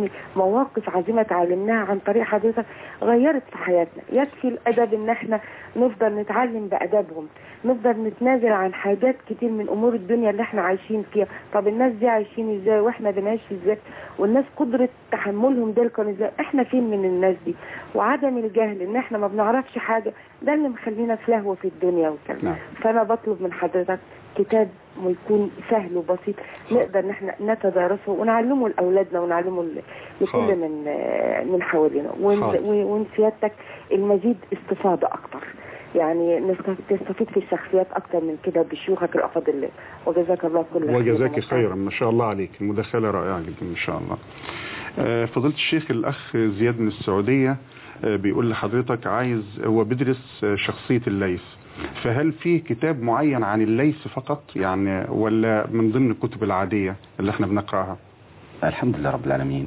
مواقف عظيمة تعلمناها عن طريق حضرتك غيرت في حياتنا. يكفي الادب ان احنا نفضل نتعلم بادبهم، نفضل نتنازل عن حاجات كتير من امور الدنيا اللي احنا عايشين فيها. طب الناس دي عايشين ازاي واحنا بنعيش ازاي؟ والناس قدرة تحملهم ده كان ازاي؟ احنا فين من الناس دي؟ وعدم الجهل ان احنا ما بنعرفش حاجة ده اللي مخلينا في لهو في الدنيا وكذا. فانا بطلب من حضرتك كتاب يكون سهل وبسيط نقدر ان احنا نتدارسه ونعلمه لاولادنا ونعلمه لكل من حوالينا، ونسيادتك المزيد استفاضة اكتر، يعني تستفيد في الشخصيات اكتر من كده بشيوخك الافاضل. وجزاك الله كل خير. وجزاك خيرا. ما شاء الله عليك، المداخله رائعه جدا ان شاء الله. فضيله الشيخ الاخ زياد من السعوديه بيقول لحضرتك عايز، هو بيدرس شخصيه الليث، فهل فيه كتاب معين عن الليث فقط يعني ولا من ضمن الكتب العاديه اللي احنا بنقراها؟ الحمد لله رب العالمين.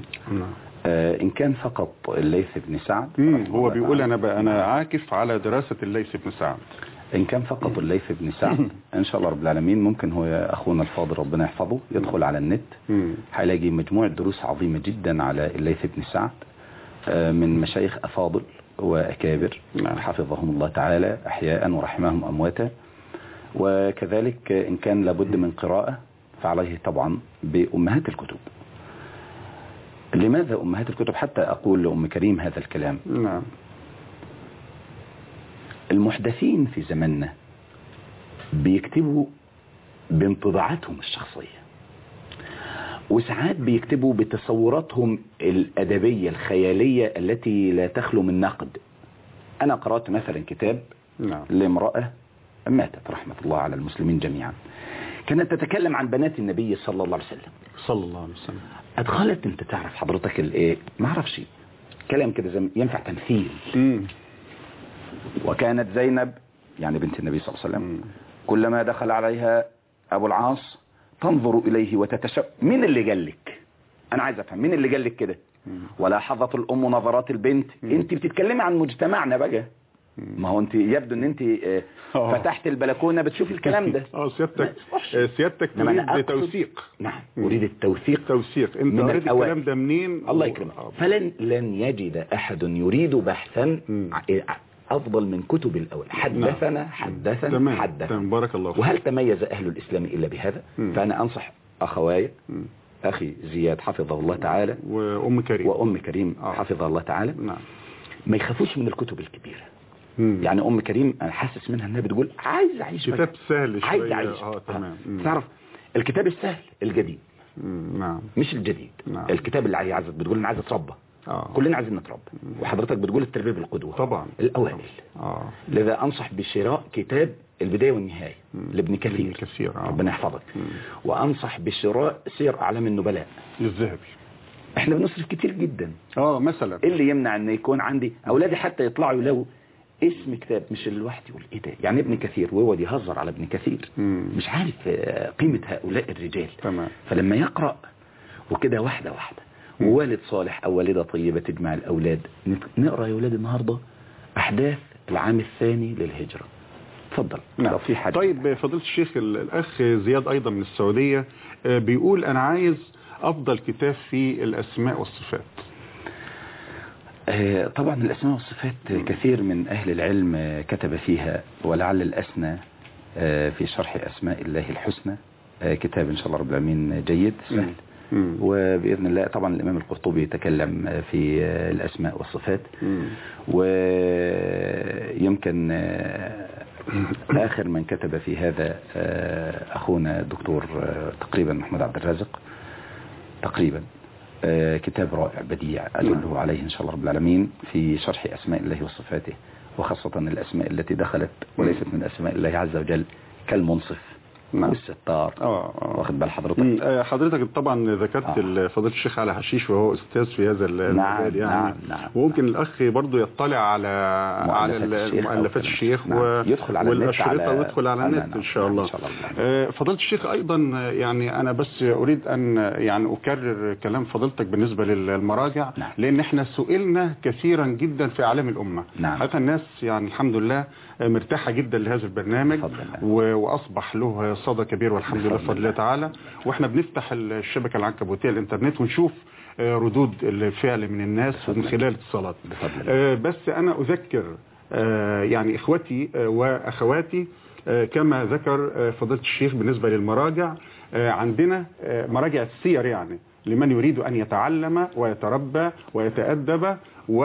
إن كان فقط الليث بن سعد، هو بيقول أنا عاكف على دراسة الليث بن سعد. إن كان فقط الليث بن سعد إن شاء الله رب العالمين ممكن هو أخونا الفاضل ربنا يحفظه يدخل على النت هيلاقي مجموعة دروس عظيمة جدا على الليث بن سعد من مشايخ أفاضل وأكابر حفظهم الله تعالى أحياء ورحمهم أمواتا. وكذلك إن كان لابد من قراءة فعليه طبعا بأمهات الكتب. لماذا أمهات الكتب؟ حتى أقول لأم كريم هذا الكلام. نعم. المحدثين في زماننا بيكتبوا بانطباعاتهم الشخصية، وساعات بيكتبوا بتصوراتهم الأدبية الخيالية التي لا تخلو من نقد. أنا قرأت مثلا كتاب لامرأة ماتت رحمة الله على المسلمين جميعا، كانت تتكلم عن بنات النبي صلى الله عليه وسلم. صلى الله عليه وسلم. ادخلت، انت تعرف حضرتك الايه، ما اعرفش كلام كده زي ينفع تمثيل. وكانت زينب يعني بنت النبي صلى الله عليه وسلم كلما دخل عليها ابو العاص تنظر اليه وتتشب. مين اللي قال لك؟ انا عايز افهم مين اللي قال لك كده. ولاحظت الام نظرات البنت. انت بتتكلمي عن مجتمعنا بقى. ما هو انت يبدو ان انت فتحت البلكونه بتشوف الكلام ده. سيادتك تريد توثيق. نعم اريد التوثيق. انت قريت الكلام ده منين؟ الله يكرمك. لن يجد احد يريد بحثا افضل من كتب الاول. حدثنا بارك الله فيك. وهل تميز اهل الاسلام الا بهذا؟ فانا انصح اخواي، اخي زياد حفظه الله تعالى وام كريم حفظه الله تعالى، ما يخافوش من الكتب الكبيرة. يعني ام كريم انا حاسس منها انها بتقول عايز اعيش كتاب سهل شويه. عايز اعيش. تمام. تعرف الكتاب السهل الجديد. نعم. مش الجديد. الكتاب اللي عايز بتقول انا عايز اتربى. كلنا عايزين نتربى. وحضرتك بتقول التربيه بالقدوه. طبعا. الاوائل. لذا انصح بشراء كتاب البدايه والنهايه لابن كثير. ربنا يحفظك. وانصح بشراء سير اعلام النبلاء للذهبي. احنا بنصرف كتير جدا. مثلا اللي يمنع ان يكون عندي اولادي حتى يطلعوا لو اسم كتاب مش الواحد يقول ايه ده يعني ابن كثير، وهو يهزر على ابن كثير. مش عارف قيمة هؤلاء الرجال. تمام. فلما يقرأ وكده واحدة ووالد صالح او والدة طيبة تجمع الاولاد. نقرأ يا اولاد النهاردة احداث العام الثاني للهجرة. تفضل. نعم. في حاجة. طيب فضيلة الشيخ الاخ زياد ايضا من السعودية بيقول انا عايز افضل كتاب في الاسماء والصفات. طبعا الاسماء والصفات كثير من اهل العلم كتب فيها، ولعل الاسنى في شرح اسماء الله الحسنى كتاب ان شاء الله رب العالمين جيد سهل. وباذن الله طبعا الامام القرطبي تكلم في الاسماء والصفات. ويمكن اخر من كتب في هذا اخونا الدكتور تقريبا محمد عبد الرازق تقريبا. كتاب رائع بديع أدله عليه إن شاء الله رب العالمين في شرح أسماء الله وصفاته، وخاصة الأسماء التي دخلت وليست من أسماء الله عز وجل كالمنصف والستار. واخد بال حضرتك؟ حضرتك طبعا ذكرت فضيلة الشيخ علي حشيش وهو أستاذ في هذا المجال يعني. نعم. وممكن الأخ برضو يطلع على مؤلفات الشيخ يدخل على والأشرطة ويدخل على النت إن شاء الله. فضيلة الشيخ أيضا يعني أنا بس أريد أن يعني أكرر كلام فضيلتك بالنسبة للمراجع. لأن احنا سئلنا كثيرا جدا في أعلام الأمة. حتى الناس يعني الحمد لله مرتاحة جدا لهذا البرنامج وأصبح له صدى كبير والحمد لله بفضل الله تعالى. واحنا بنفتح الشبكة العنكبوتية الانترنت ونشوف ردود الفعل من الناس من خلال اتصالات. بس انا اذكر يعني اخوتي واخواتي كما ذكر فضيلة الشيخ بالنسبة للمراجع. عندنا مراجع السير يعني لمن يريد أن يتعلم ويتربى ويتأدب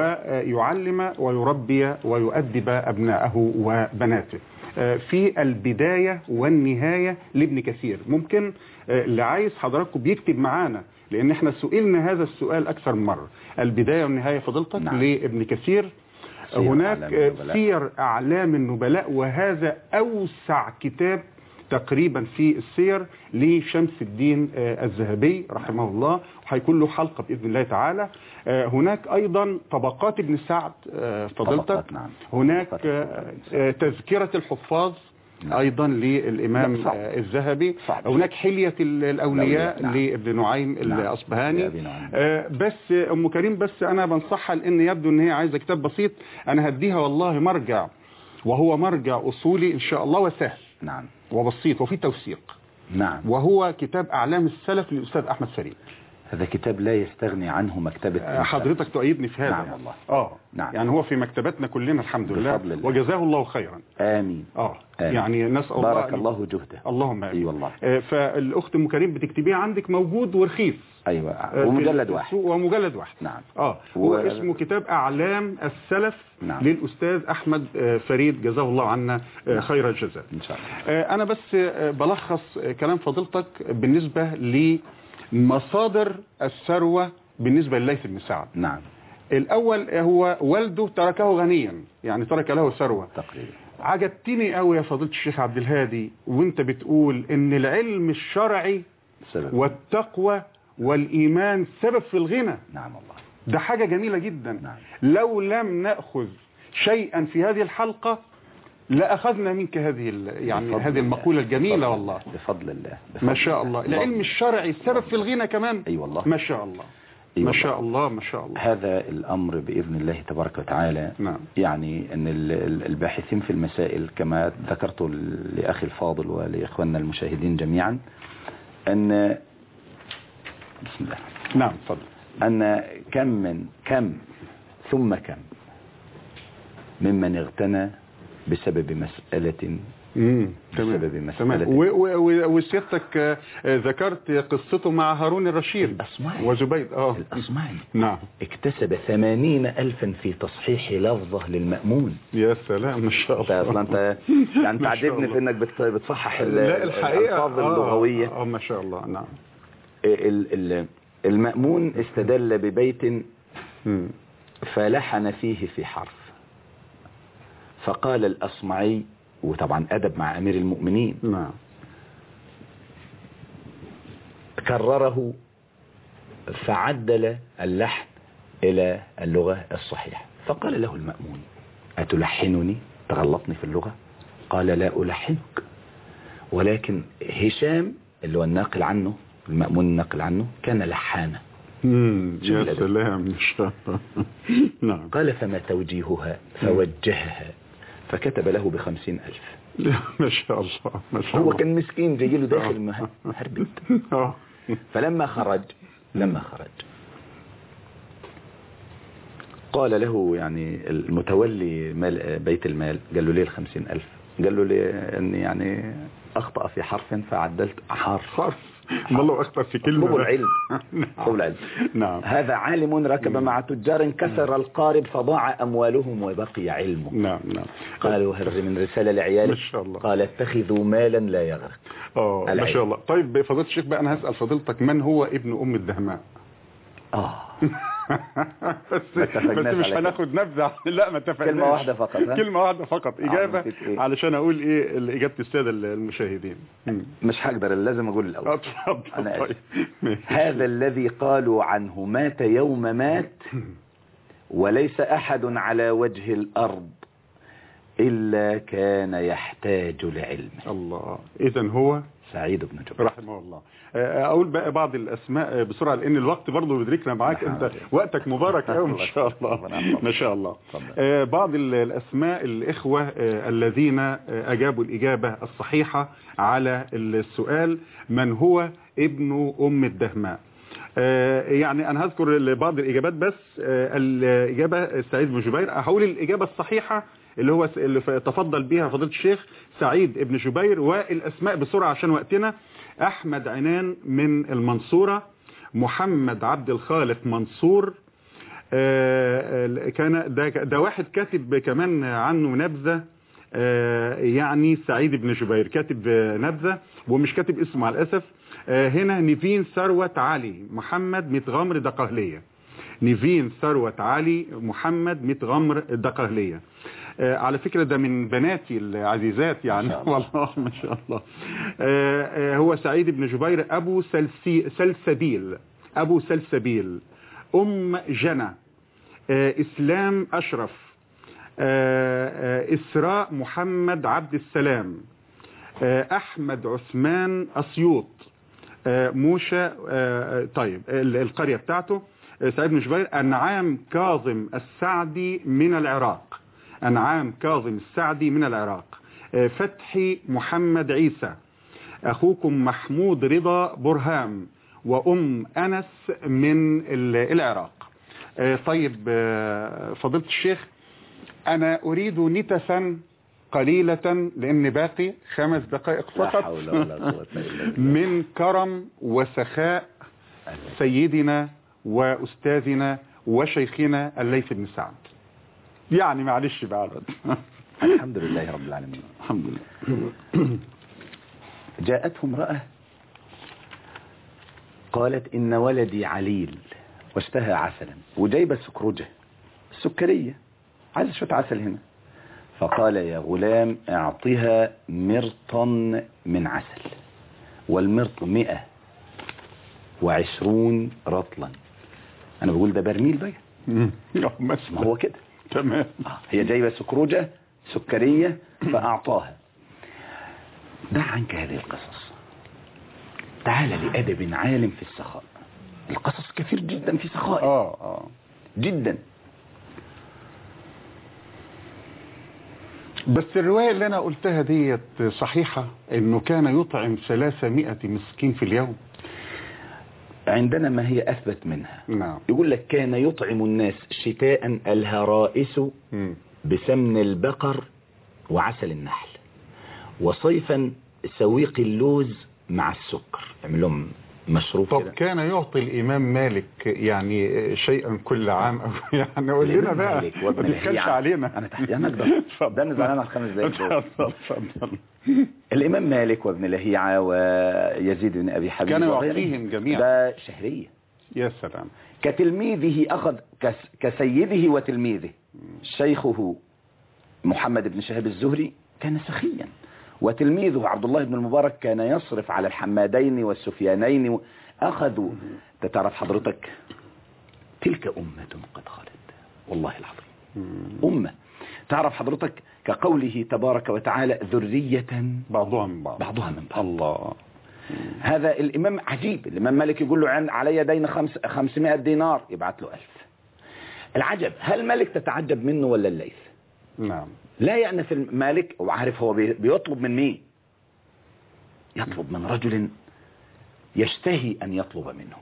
ويعلم ويربي ويؤدب أبناءه وبناته. في البداية والنهاية لابن كثير. ممكن اللي عايز حضراتكم بيكتب معانا لأن احنا سئلنا هذا السؤال أكثر من مرة. البداية والنهاية فضيلتك لابن كثير. هناك سير أعلام النبلاء وهذا أوسع كتاب تقريبا في السير لشمس الدين الذهبي رحمه الله، وهيكون له حلقة بإذن الله تعالى. هناك أيضا طبقات ابن سعد فضيلتك. هناك تذكرة الحفاظ أيضا للإمام الذهبي. هناك حلية الأولياء لابن نعيم الأصبهاني. بس أم كريم بس أنا بنصحها لأن يبدو أن هي عايزة كتاب بسيط. أنا هديها والله مرجع وهو مرجع أصولي إن شاء الله وسهل وبسيط وفي توثيق. وهو كتاب أعلام السلف للأستاذ أحمد فريد. هذا كتاب لا يستغني عنه مكتبة. حضرتك تؤيدني في هذا. نعم والله. يعني هو في مكتبتنا كلنا الحمد لله وجزاه الله خيرا. آمين. يعني نسأل الله بارك الله جهده. اللهم آمين. والله. فالأخت أم كريم بتكتبيه عندك موجود ورخيص. أيوة. ومجلد واحد. ومجلد واحد. هو اسمه كتاب أعلام السلف للأستاذ أحمد فريد جزاه الله عنا خير الجزاء. إن شاء الله. أنا بس بلخص كلام فضيلتك بالنسبة لمصادر الثروة بالنسبة لليث بن سعد. نعم. الأول هو والده تركه غنيا يعني ترك له ثروة تقريبا. عجبتني قوي يا فضيلة الشيخ عبد الهادي وانت بتقول ان العلم الشرعي سبب. والتقوى والإيمان سبب في الغنى. نعم الله. ده حاجة جميلة جدا. نعم. لو لم نأخذ شيئا في هذه الحلقة لأخذنا منك هذه المقولة الجميلة. والله بفضل الله. ما شاء الله. العلم الشرعي سبب في الغنى كمان. أي والله. ما شاء الله. ما شاء الله. ما شاء الله. هذا الأمر بإذن الله تبارك وتعالى. نعم. يعني أن الباحثين في المسائل كما ذكرت لأخي الفاضل ولإخواننا المشاهدين جميعا أن بسم الله. نعم فضل. أن كم ثم كم ممن اغتنى بسبب مسألة وسيادتك ذكرت قصته مع هارون الرشيد الأصمعي وزبيد الأصمعي. نعم. اكتسب 80,000 في تصحيح لفظه للمأمون. يا سلام ما شاء الله. اصلا انت يعني تعجبني في انك بتصحح الألفاظ اللغوية. ما شاء الله. نعم. المأمون استدل ببيت فلحن فيه في حرف فقال الأصمعي وطبعا أدب مع أمير المؤمنين. نعم. كرره فعدل اللحن إلى اللغة الصحيحة فقال له المأمون أتلحنني تغلطني في اللغة؟ قال لا ألحنك ولكن هشام اللي هو الناقل عنه المأمون الناقل عنه كان لحانا. يا سلام. نعم. قال فما توجيهها فوجهها فكتب له ب50,000. ما شاء الله. ما شاء هو الله. كان مسكين جاي له داخل مهربت. فلما خرج قال له يعني المتولي بيت المال قال له ليه 50,000؟ قال له لأن يعني أخطأ في حرف فعدلت حرف. والله أخطأ في كلمة. طلب العلم. نعم. هذا عالم ركب مع تجار كسر القارب فضاع أموالهم وبقي علمه. نعم. قالوا هل من رسالة لعيالك؟ ما شاء الله. قال اتخذوا مالا لا يغرق. ما شاء الله. طيب فضيلة الشيخ بقى أنا هسأل فضيلتك من هو ابن أم الدهماء؟ بس مش هناخد نبذة. لا ما اتفقناش. كلمة واحدة فقط إجابة علشان أقول إيه إجابة السادة المشاهدين. مش هقدر لازم أقول الأول. أنا هذا الذي قالوا عنه مات يوم مات وليس أحد على وجه الأرض إلا كان يحتاج لعلم. الله. إذن هو سعيد بن جبير رحمه الله. أقول بقى بعض الأسماء بسرعة لأن الوقت برضه بيدركنا معاك. أنت وقتك مبارك قوي ما شاء الله. ما شاء الله. بعض الأسماء الإخوة الذين أجابوا الإجابة الصحيحة على السؤال من هو ابن أم الدهماء. يعني أنا هذكر بعض الإجابات بس. الإجابة سعيد بن جبير. هقول الإجابة الصحيحة اللي تفضل بها فضيلة الشيخ سعيد بن جبير. والأسماء بسرعة عشان وقتنا. أحمد عنان من المنصورة. محمد عبد الخالق منصور. كان ده واحد كاتب كمان عنه نبذة. يعني سعيد بن جبير كاتب نبذة ومش كاتب اسمه مع الأسف. هنا نيفين ثروة علي محمد متغمر دقهلية. نيفين ثروة علي محمد متغمر دقهلية. على فكرة ده من بناتي العزيزات يعني والله ما شاء الله. هو سعيد بن جبير أبو سلسبيل أم جنى إسلام أشرف إسراء محمد عبد السلام أحمد عثمان أسيوط موشى. طيب القرية بتاعته سعيد بن جبير. أنعام كاظم السعدي من العراق. أنعام كاظم السعدي من العراق. فتحي محمد عيسى. أخوكم محمود رضا برهام وأم أنس من العراق. طيب فضيلة الشيخ أنا أريد نتفا قليلة لأن باقي 5 دقائق فقط من كرم وسخاء سيدنا وأستاذنا وشيخنا الليث بن سعد. يعني معلش بعد. الحمد لله رب العالمين. الحمد لله. جاءته امرأة قالت إن ولدي عليل واشتهى عسلا وجايبة سكرجة السكرية عايز شوية عسل هنا فقال يا غلام اعطها مرطا من عسل، والمرط 120 رطلا. انا بقول ده برميل بقى، ما هو كده تمام. هي جايبه سكروجه سكريه فاعطاها. دع عنك هذه القصص، تعال لأدب عالم في السخاء. القصص كثير جدا في سخاء جدا. بس الرواية اللي أنا قلتها ديت صحيحة، إنه كان يطعم 300 مسكين في اليوم؟ عندنا ما هي أثبت منها. نعم. يقول لك كان يطعم الناس شتاء الهرائس بسمن البقر وعسل النحل، وصيفا سويق اللوز مع السكر، يعمل لهم مشروب. طب كان يعطي الإمام مالك يعني شيئا كل عام أو يعني قول لنا بقى ما تدخلش علينا. أنا تحت أمك ده نزل أنا 5 دقايق. الإمام مالك وابن لهيعة ويزيد بن أبي حبيب كان يعطيهم جميعا ده شهرية. يا سلام. كتلميذه أخذ كسيده وتلميذه. شيخه محمد بن شهاب الزهري كان سخيا، وتلميذه عبد الله بن المبارك كان يصرف على الحمادين والسفيانين. أخذوا. تعرف حضرتك تلك أمة قد خلت، والله العظيم أمة. تعرف حضرتك كقوله تبارك وتعالى ذرية بعضها من بعض. الله. هذا الإمام عجيب. الإمام مالك يقول له علي دين 500 دينار، يبعث له 1000. العجب، هل مالك تتعجب منه ولا الليث؟ نعم. لا يأنف مالك، وعارف هو بيطلب من مين؟ يطلب من رجل يشتهي أن يطلب منه.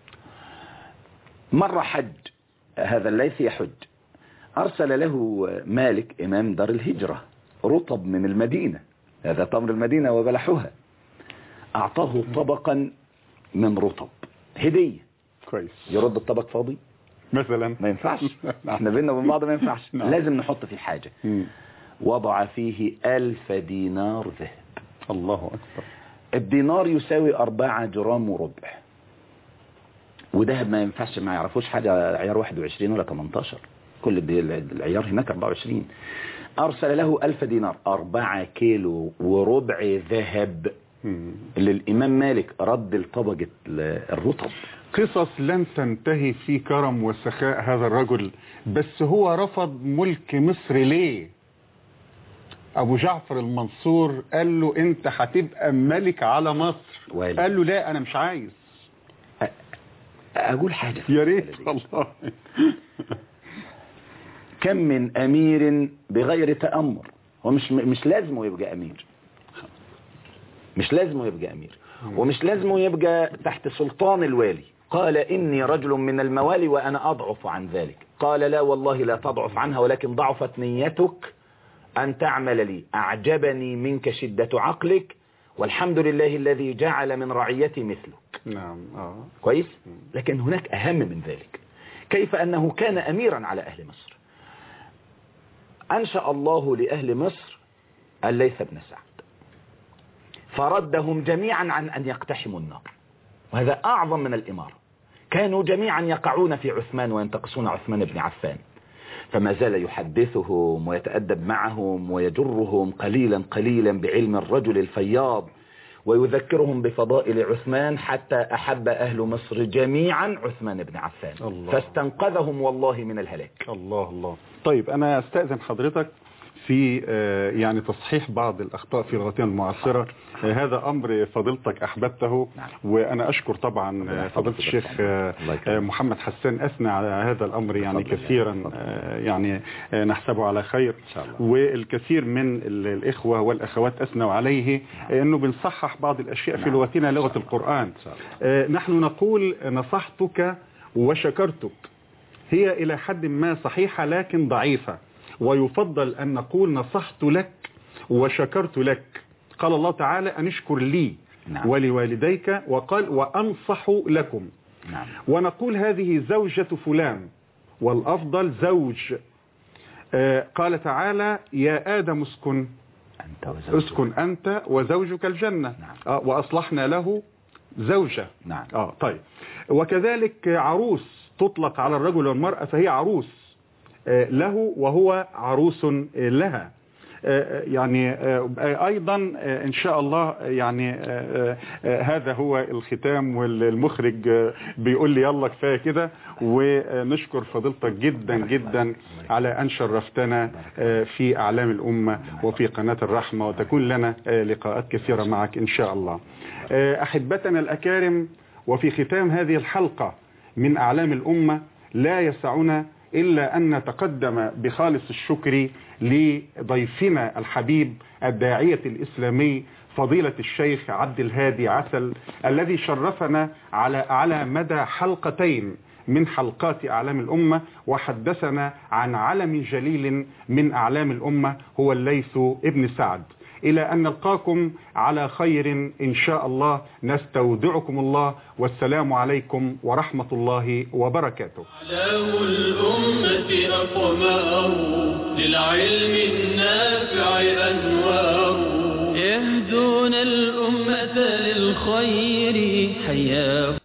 مرة حج هذا الليث يحج، أرسل له مالك إمام دار الهجرة رطب من المدينة، هذا تمر المدينة وبلحها، أعطاه طبقا من رطب هدية. كويس. يرد الطبق فاضي مثلا؟ ما ينفعش. احنا بيننا وبين بعض ما ينفعش. لازم نحط فيه حاجة. وضع فيه 1000 دينار ذهب. الله أكبر. الدينار يساوي 4 جرام وربع، وذهب ما ينفعش، ما يعرفوش حاجة عيار 21 ولا 18، كل العيار هناك 24. أرسل له 1000 دينار، 4 كيلو وربع ذهب للإمام مالك. رد الطبقة الرطب. قصص لن تنتهي في كرم وسخاء هذا الرجل. بس هو رفض ملك مصر ليه؟ أبو جعفر المنصور قال له أنت هتبقى ملك على مصر. قال له لا أنا مش عايز. أقول حاجة يا ريت والله. كم من أمير بغير تأمر. هو مش لازمه يبقى أمير، مش لازمه يبقى أمير، ومش لازمه يبقى تحت سلطان الوالي. قال إني رجل من الموالي وأنا أضعف عن ذلك. قال لا والله لا تضعف عنها، ولكن ضعفت نيتك أن تعمل لي. أعجبني منك شدة عقلك، والحمد لله الذي جعل من رعيتي مثلك. نعم. كويس. لكن هناك أهم من ذلك، كيف أنه كان أميرا على أهل مصر. أنشأ الله لأهل مصر الليث بن سعد، فردهم جميعا عن أن يقتحموا النار، وهذا أعظم من الإمارة. كانوا جميعا يقعون في عثمان وينتقصون عثمان بن عفان، فما زال يحدثهم ويتأدب معهم ويجرهم قليلا قليلا بعلم الرجل الفياض، ويذكرهم بفضائل عثمان، حتى أحب أهل مصر جميعا عثمان بن عفان. الله. فاستنقذهم والله من الهلاك. الله. طيب أنا أستأذن حضرتك في يعني تصحيح بعض الأخطاء في لغتنا المعاصرة. هذا أمر فضيلتك أحببته، وأنا أشكر طبعا فضيلة الشيخ محمد حسان أثنى على هذا الأمر يعني كثيرا، يعني نحسبه على خير، والكثير من الإخوة والأخوات أثنوا عليه أنه بنصحح بعض الأشياء في لغتنا لغة القرآن. نحن نقول نصحتك وشكرتك، هي إلى حد ما صحيحة لكن ضعيفة، ويفضل أن نقول نصحت لك وشكرت لك. قال الله تعالى أن اشكر لي ولوالديك، وقال وأنصح لكم. ونقول هذه زوجة فلان، والأفضل زوج. قال تعالى يا آدم اسكن أنت وزوجك الجنة. وأصلحنا له زوجة. طيب. وكذلك عروس تطلق على الرجل والمرأة، فهي عروس له وهو عروس لها. يعني أيضا إن شاء الله يعني هذا هو الختام، والمخرج بيقول لي يلا كفاية كده. ونشكر فضيلتك جدا جدا على أن شرفتنا في أعلام الأمة وفي قناة الرحمة، وتكون لنا لقاءات كثيرة معك إن شاء الله. أحبتنا الأكارم، وفي ختام هذه الحلقة من أعلام الأمة لا يسعنا إلا أن نتقدم بخالص الشكر لضيفنا الحبيب الداعية الإسلامي فضيلة الشيخ عبد الهادي عسل، الذي شرفنا على مدى حلقتين من حلقات أعلام الأمة، وحدثنا عن علم جليل من أعلام الأمة هو الليث ابن سعد. إلى أن نلقاكم على خير إن شاء الله، نستودعكم الله، والسلام عليكم ورحمة الله وبركاته. أعلام الأمة أقمار للعلم النافع أنوار، يهدون الأمة للخير حياه.